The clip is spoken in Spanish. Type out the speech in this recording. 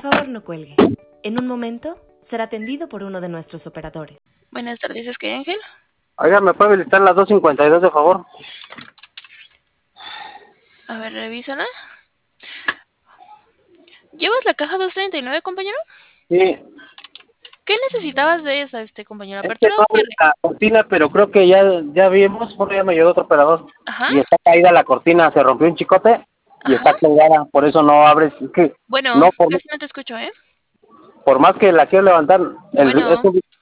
favor no cuelgue. En un momento será atendido por uno de nuestros operadores. Buenas tardes, ¿es que Ángel? Oiga, ¿me puede visitar las 252, de favor? A ver, revísala. ¿Llevas la caja 239, compañero? Sí. ¿Qué necesitabas de esa, compañero? Es que ¿Apertura no o abre cierre? la cortina, pero creo que ya vimos, porque ya me llegó otro operador. Ajá. Y está caída la cortina, se rompió un chicote y Ajá. está colgada, por eso no abres. Es que Bueno, no, casi no te escucho, ¿eh? por más que la quiero levantar, Bueno.